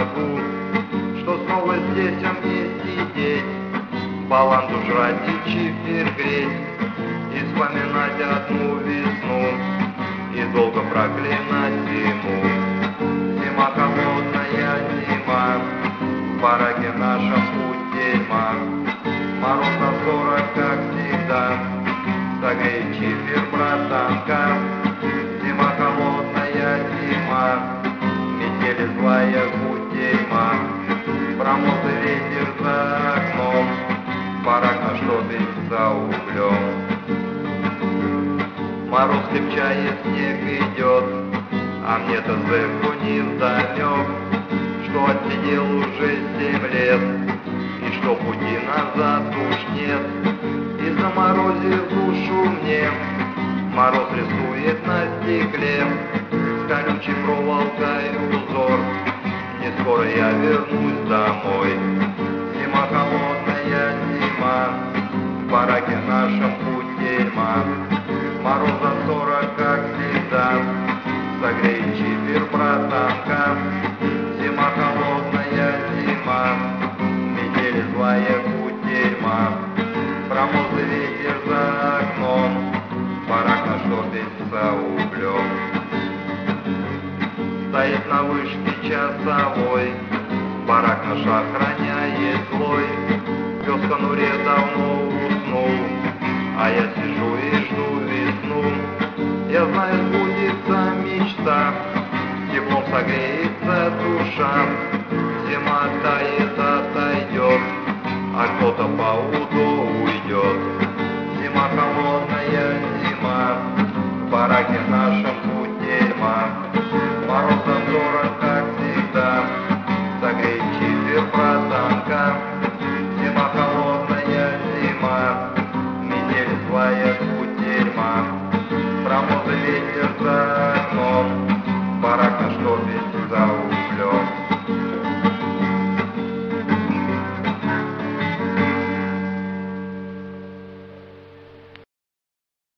могу, что снова здесь мне сидеть, баланду жрать и чифир греть, и вспоминать одну весну, и долго проклинать зиму. Зима холодная зима, в бараке нашем путельма, мороз на 40, как всегда, согрей чифир, братанка. Зима холодная зима, метели злая кутельма, промозглый ветер за окном, барак наш топит за углем. Мороз крепчает, снег идет, а мне-то зэку невдомек, что отсидел уже 7 лет, и что пути назад уж нет. И заморозив душу мне, мороз рисует на стекле с колючей проволокой узор. Не скоро я вернусь домой. Зима холодная зима, в бараке нашем путельма, мороз за 40, как всегда, согрей чифир, братанка. Зима холодная зима, метели злая кутельма, промозглый ветер за окном, барак наш топится углем. Стоит на вышке часовой, барак наш охраняет злой. Пес в конуре давно уснул, а я сижу и жду весну. Я знаю, сбудется мечта, теплом согреется душа. Зима тает, отойдет, а кто-то поутру уйдет. Зима холодная зима, в бараке нашем путельма, мороз за 40, как всегда, согрей чифир, братанка. Зима холодная зима, метель злая кутельма, промозглый ветер за окном, барак наш топит за